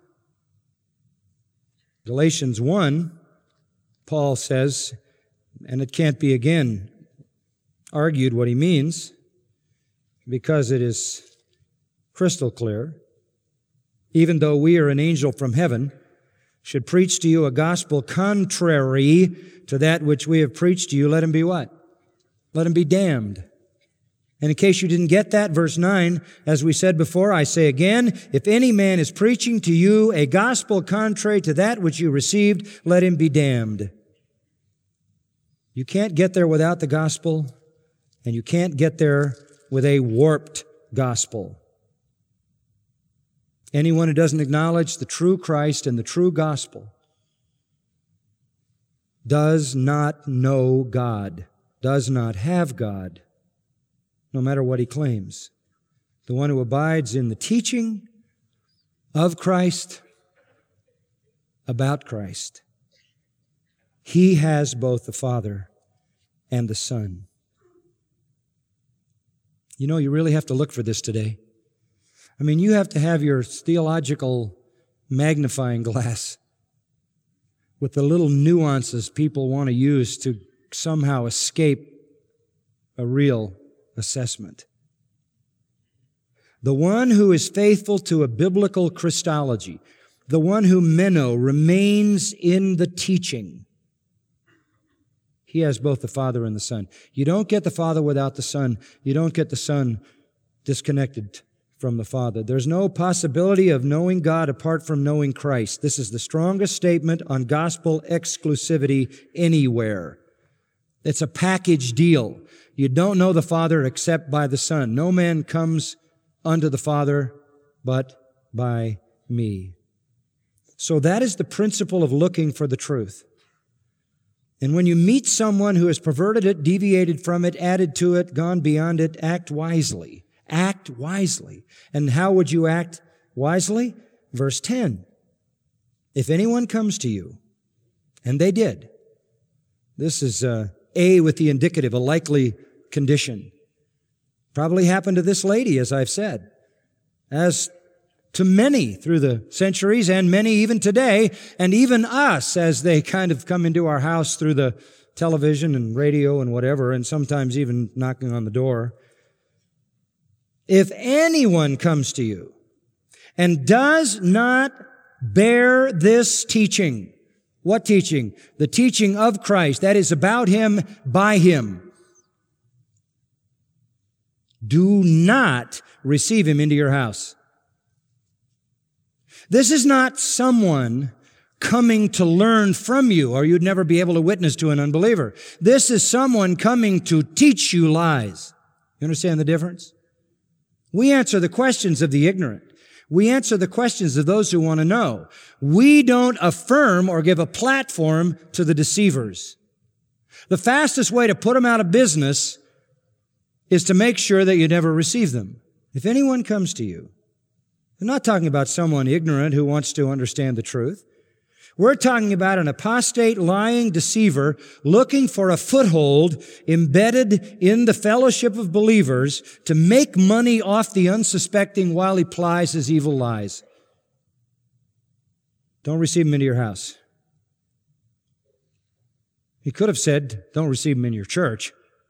Galatians one, Paul says, and it can't be again argued what he means, because it is crystal clear. Even though we or an angel from heaven should preach to you a gospel contrary to that which we have preached to you, let him be what? Let him be damned. And in case you didn't get that, verse nine, as we said before, I say again, if any man is preaching to you a gospel contrary to that which you received, let him be damned. You can't get there without the gospel, and you can't get there with a warped gospel. Anyone who doesn't acknowledge the true Christ and the true gospel does not know God, does not have God, no matter what he claims. The one who abides in the teaching of Christ, about Christ, he has both the Father and the Son. You know, you really have to look for this today. I mean, you have to have your theological magnifying glass with the little nuances people want to use to somehow escape a real assessment. The one who is faithful to a biblical Christology, the one who meno remains in the teaching, he has both the Father and the Son. You don't get the Father without the Son. You don't get the Son disconnected from the Father. There's no possibility of knowing God apart from knowing Christ. This is the strongest statement on gospel exclusivity anywhere. It's a package deal. You don't know the Father except by the Son. No man comes unto the Father but by me. So that is the principle of looking for the truth. And when you meet someone who has perverted it, deviated from it, added to it, gone beyond it, act wisely. Act wisely. And how would you act wisely? Verse ten. If anyone comes to you, and they did, this is uh, A with the indicative, a likely condition. Probably happened to this lady, as I've said, as to many through the centuries and many even today, and even us as they kind of come into our house through the television and radio and whatever, and sometimes even knocking on the door. If anyone comes to you and does not bear this teaching. What teaching? The teaching of Christ. That is about Him, by Him. Do not receive him into your house. This is not someone coming to learn from you, or you'd never be able to witness to an unbeliever. This is someone coming to teach you lies. You understand the difference? We answer the questions of the ignorant. We answer the questions of those who want to know. We don't affirm or give a platform to the deceivers. The fastest way to put them out of business is to make sure that you never receive them. If anyone comes to you, we're not talking about someone ignorant who wants to understand the truth. We're talking about an apostate, lying deceiver looking for a foothold embedded in the fellowship of believers to make money off the unsuspecting while he plies his evil lies. Don't receive him into your house. He could have said, don't receive him in your church.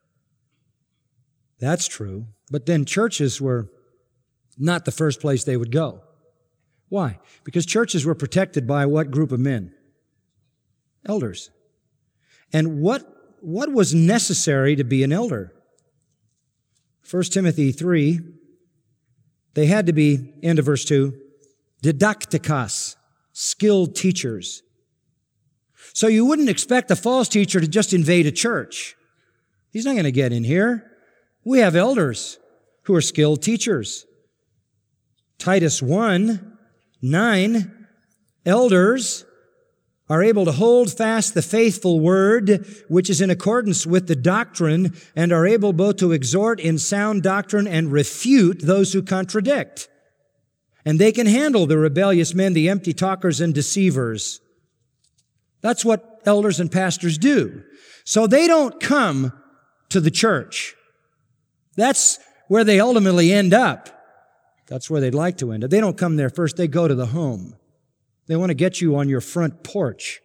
That's true. But then churches were not the first place they would go. Why? Because churches were protected by what group of men? Elders. And what, what was necessary to be an elder? First Timothy three, they had to be, end of verse two, didaktikos, skilled teachers. So you wouldn't expect a false teacher to just invade a church. He's not going to get in here. We have elders who are skilled teachers. Titus one, nine, elders are able to hold fast the faithful word, which is in accordance with the doctrine, and are able both to exhort in sound doctrine and refute those who contradict. And they can handle the rebellious men, the empty talkers and deceivers. That's what elders and pastors do. So they don't come to the church. That's where they ultimately end up. That's where they'd like to end up. They don't come there first. They go to the home. They want to get you on your front porch.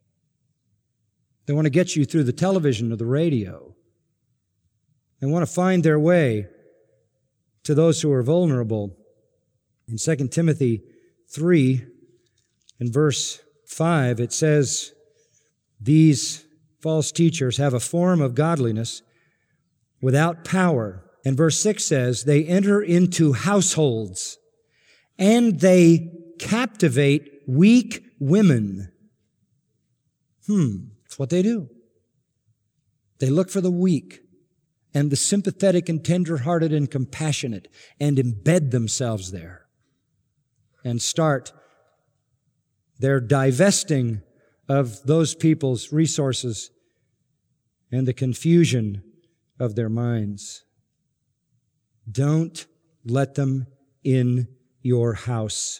They want to get you through the television or the radio. They want to find their way to those who are vulnerable. In Second Timothy three, in verse five, it says, these false teachers have a form of godliness without power. And verse six says, they enter into households and they captivate weak women. Hmm, that's what they do. They look for the weak and the sympathetic and tender-hearted and compassionate and embed themselves there and start their divesting of those people's resources and the confusion of their minds. Don't let them in your house.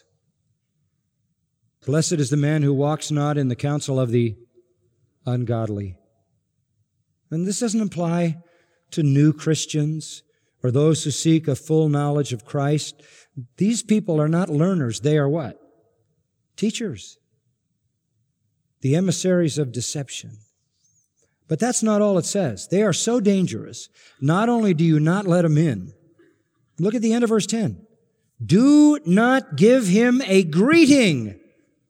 Blessed is the man who walks not in the counsel of the ungodly. And this doesn't apply to new Christians or those who seek a full knowledge of Christ. These people are not learners. They are what? Teachers. The emissaries of deception. But that's not all it says. They are so dangerous. Not only do you not let them in, look at the end of verse ten. Do not give him a greeting.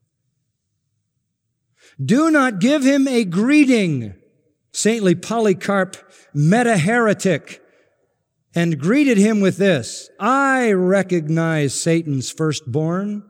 Do not give him a greeting. Saintly Polycarp met a heretic and greeted him with this: I recognize Satan's firstborn.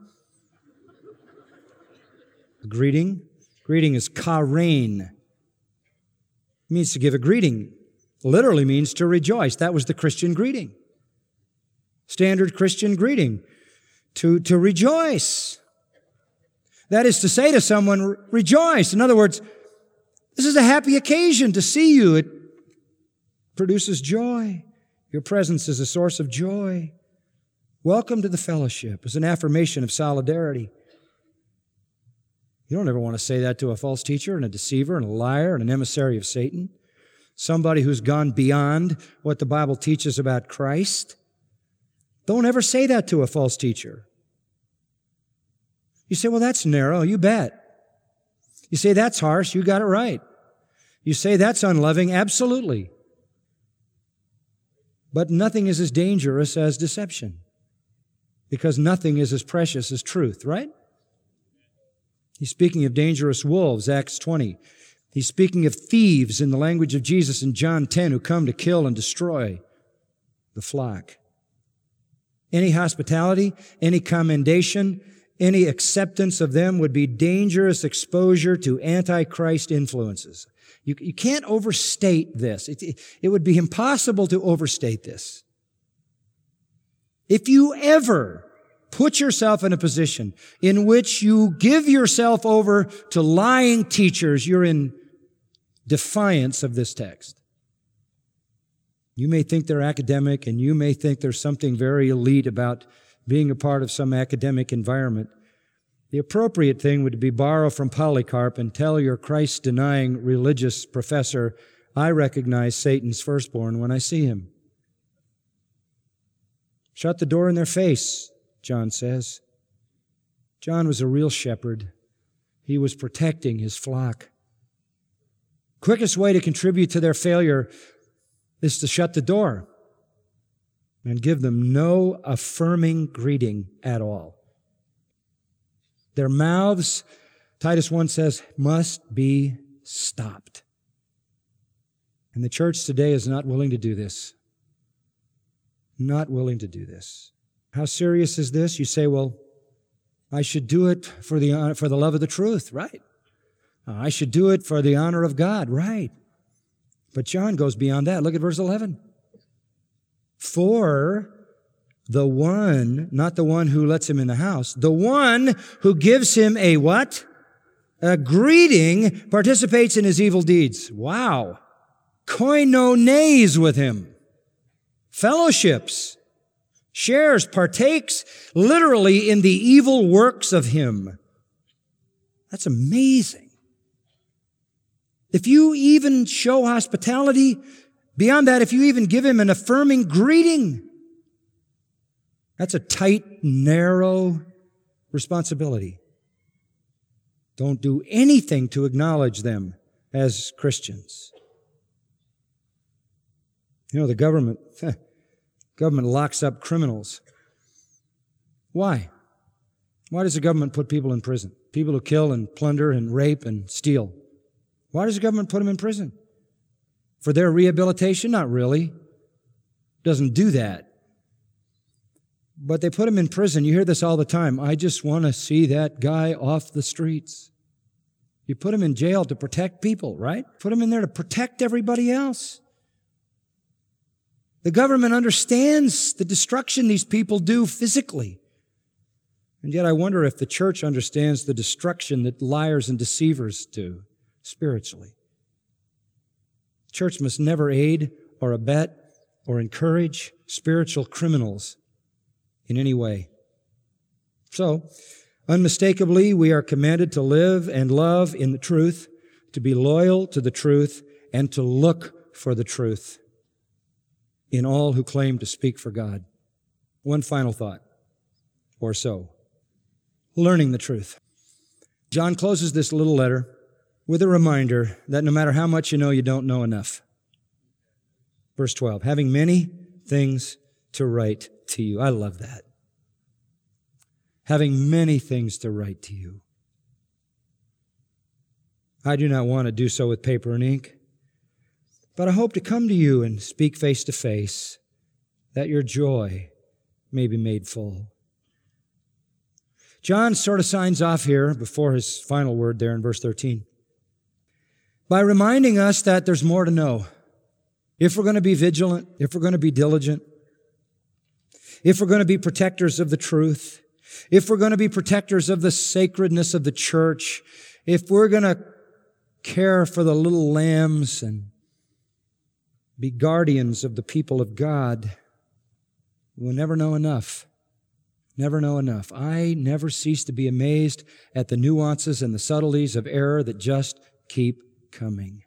Greeting. Greeting is karein. It means to give a greeting. Literally means to rejoice. That was the Christian greeting. Standard Christian greeting. To, to rejoice. That is to say to someone, rejoice. In other words, this is a happy occasion to see you. It produces joy. Your presence is a source of joy. Welcome to the fellowship. It's an affirmation of solidarity. You don't ever want to say that to a false teacher and a deceiver and a liar and an emissary of Satan. Somebody who's gone beyond what the Bible teaches about Christ. Don't ever say that to a false teacher. You say, well, that's narrow. You bet. You say, that's harsh. You got it right. You say, that's unloving. Absolutely. But nothing is as dangerous as deception. because nothing is as precious as truth, right? He's speaking of dangerous wolves, Acts twenty. He's speaking of thieves in the language of Jesus in John ten who come to kill and destroy the flock. Any hospitality, any commendation, any acceptance of them would be dangerous exposure to Antichrist influences. You, you can't overstate this. It, it, it would be impossible to overstate this. If you ever put yourself in a position in which you give yourself over to lying teachers, you're in defiance of this text. You may think they're academic, and you may think there's something very elite about being a part of some academic environment. The appropriate thing would be borrow from Polycarp and tell your Christ-denying religious professor, I recognize Satan's firstborn when I see him. Shut the door in their face, John says. John was a real shepherd. He was protecting his flock. Quickest way to contribute to their failure is to shut the door and give them no affirming greeting at all. Their mouths, Titus one says, must be stopped. And the church today is not willing to do this. Not willing to do this. How serious is this? You say, well, I should do it for the, for the love of the truth, right? I should do it for the honor of God, right? But John goes beyond that. Look at verse eleven. For the one, not the one who lets him in the house, the one who gives him a what? A greeting participates in his evil deeds. Wow. Koinones with him. Fellowships. Shares, partakes literally in the evil works of him. That's amazing. If you even show hospitality, beyond that, if you even give him an affirming greeting, that's a tight, narrow responsibility. Don't do anything to acknowledge them as Christians. You know, the government, government locks up criminals. Why? Why does the government put people in prison? People who kill and plunder and rape and steal. Why does the government put them in prison? For their rehabilitation? Not really. It doesn't do that. But they put them in prison. You hear this all the time. I just want to see that guy off the streets. You put him in jail to protect people, right? Put him in there to protect everybody else. The government understands the destruction these people do physically. And yet I wonder if the church understands the destruction that liars and deceivers do spiritually. The church must never aid or abet or encourage spiritual criminals in any way. So, unmistakably, we are commanded to live and love in the truth, to be loyal to the truth, and to look for the truth in all who claim to speak for God. One final thought, or so. Learning the truth. John closes this little letter with a reminder that no matter how much you know, you don't know enough. Verse twelve, having many things to write to you. I love that. Having many things to write to you. I do not want to do so with paper and ink, but I hope to come to you and speak face to face, that your joy may be made full. John sort of signs off here before his final word there in verse thirteen by reminding us that there's more to know. If we're going to be vigilant, if we're going to be diligent, if we're going to be protectors of the truth, if we're going to be protectors of the sacredness of the church, if we're going to care for the little lambs and be guardians of the people of God, we'll never know enough. Never know enough. I never cease to be amazed at the nuances and the subtleties of error that just keep coming.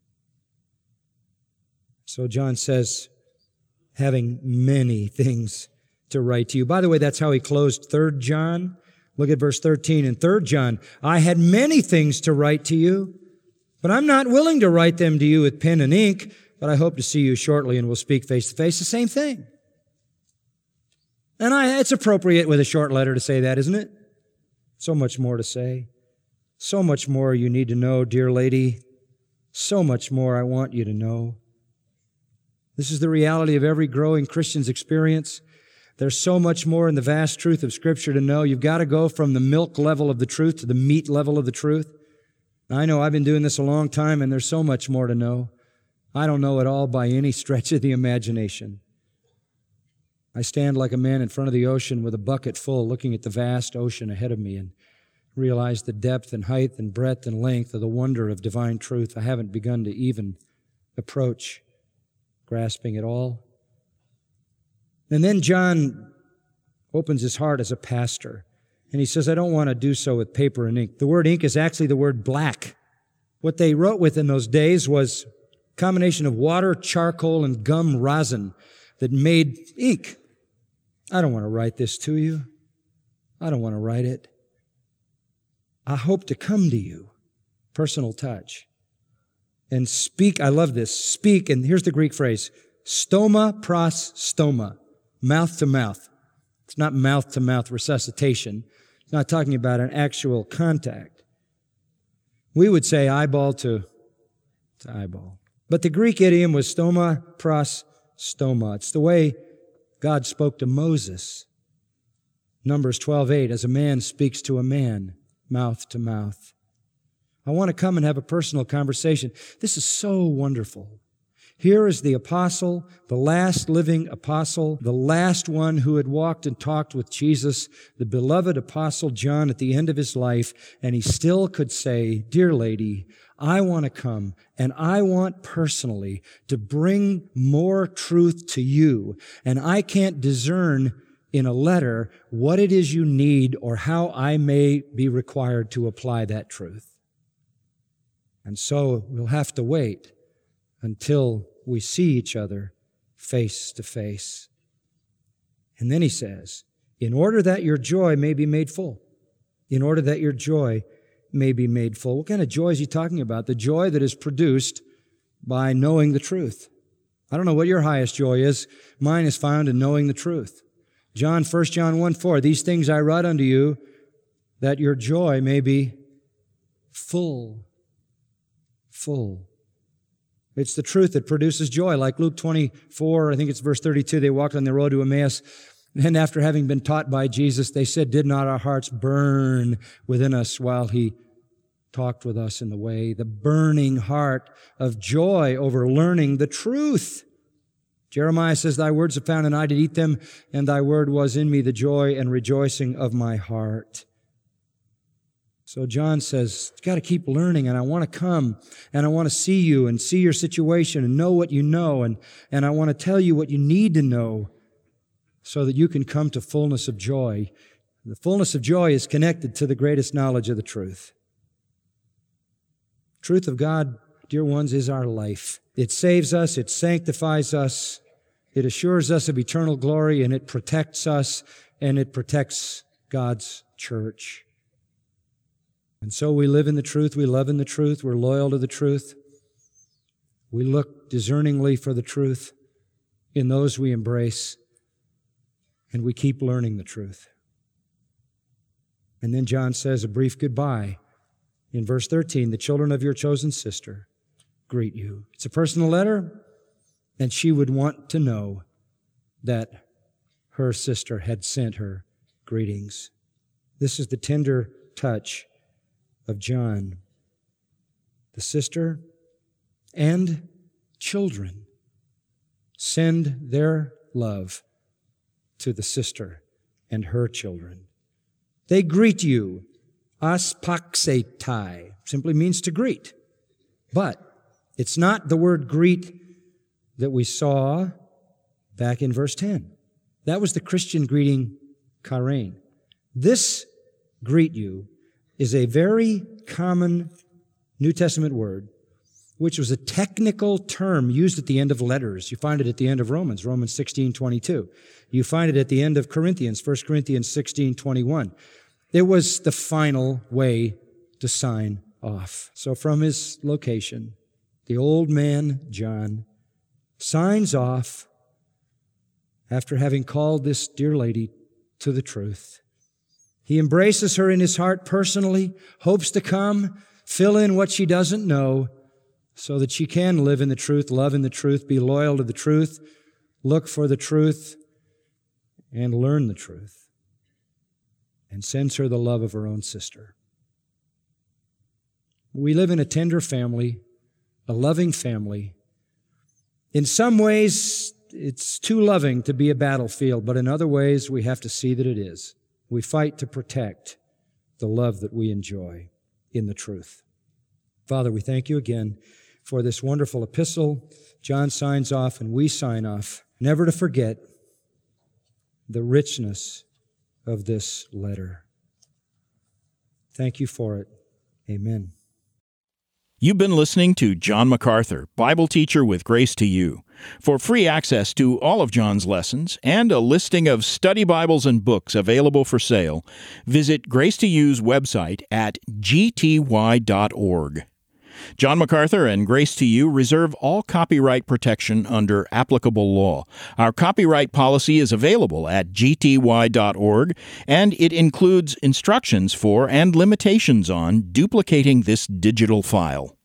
So John says, having many things to write to you. By the way, that's how he closed Third John. Look at verse thirteen. In Third John, I had many things to write to you, but I'm not willing to write them to you with pen and ink, but I hope to see you shortly and we'll speak face to face. The same thing. And I, it's appropriate with a short letter to say that, isn't it? So much more to say. So much more you need to know, dear lady. So much more I want you to know. This is the reality of every growing Christian's experience. There's so much more in the vast truth of Scripture to know. You've got to go from the milk level of the truth to the meat level of the truth. I know I've been doing this a long time, and there's so much more to know. I don't know it all by any stretch of the imagination. I stand like a man in front of the ocean with a bucket full, looking at the vast ocean ahead of me, and realize the depth and height and breadth and length of the wonder of divine truth. I haven't begun to even approach grasping it all. And then John opens his heart as a pastor, and he says, I don't want to do so with paper and ink. The word ink is actually the word black. What they wrote with in those days was a combination of water, charcoal, and gum rosin that made ink. I don't want to write this to you. I don't want to write it. I hope to come to you, personal touch, and speak. I love this. Speak, and here's the Greek phrase, stoma pros stoma, mouth to mouth. It's not mouth to mouth resuscitation. It's not talking about an actual contact. We would say eyeball to, to eyeball. But the Greek idiom was stoma pros stoma. It's the way God spoke to Moses. Numbers twelve eight, as a man speaks to a man, mouth to mouth. I want to come and have a personal conversation. This is so wonderful. Here is the apostle, the last living apostle, the last one who had walked and talked with Jesus, the beloved apostle John at the end of his life, and he still could say, dear lady, I want to come, and I want personally to bring more truth to you, and I can't discern in a letter what it is you need or how I may be required to apply that truth. And so we'll have to wait until we see each other face to face. And then he says, in order that your joy may be made full, in order that your joy may be made full. What kind of joy is he talking about? The joy that is produced by knowing the truth. I don't know what your highest joy is. Mine is found in knowing the truth. John, First John one four, these things I write unto you, that your joy may be full. Full. It's the truth that produces joy. Like Luke twenty-four, I think it's verse thirty-two, they walked on the road to Emmaus, and after having been taught by Jesus, they said, did not our hearts burn within us while he talked with us in the way? The burning heart of joy over learning the truth. Jeremiah says, thy words are found, and I did eat them, and thy word was in me the joy and rejoicing of my heart. So John says, you've got to keep learning, and I want to come, and I want to see you and see your situation and know what you know, and, and I want to tell you what you need to know so that you can come to fullness of joy. The fullness of joy is connected to the greatest knowledge of the truth. Truth of God, dear ones, is our life. It saves us, it sanctifies us, it assures us of eternal glory, and it protects us, and it protects God's church. And so we live in the truth, we love in the truth, we're loyal to the truth. We look discerningly for the truth in those we embrace, and we keep learning the truth. And then John says a brief goodbye. In verse thirteen, the children of your chosen sister greet you. It's a personal letter, and she would want to know that her sister had sent her greetings. This is the tender touch of John. The sister and children send their love to the sister and her children. They greet you. Aspaxetai simply means to greet. But it's not the word greet that we saw back in verse ten. That was the Christian greeting, karain. This greet you is a very common New Testament word, which was a technical term used at the end of letters. You find it at the end of Romans, Romans sixteen twenty-two. You find it at the end of Corinthians, First Corinthians sixteen twenty-one. It was the final way to sign off. So from his location, the old man, John, signs off, after having called this dear lady to the truth. He embraces her in his heart personally, hopes to come, fill in what she doesn't know, so that she can live in the truth, love in the truth, be loyal to the truth, look for the truth, and learn the truth, and sends her the love of her own sister. We live in a tender family, a loving family. In some ways, it's too loving to be a battlefield, but in other ways, we have to see that it is. We fight to protect the love that we enjoy in the truth. Father, we thank you again for this wonderful epistle. John signs off and we sign off, never to forget the richness of this letter. Thank you for it. Amen. You've been listening to John MacArthur, Bible teacher with Grace to You. For free access to all of John's lessons and a listing of study Bibles and books available for sale, visit Grace to You's website at g t y dot org. John MacArthur and Grace to You reserve all copyright protection under applicable law. Our copyright policy is available at g t y dot org, and it includes instructions for and limitations on duplicating this digital file.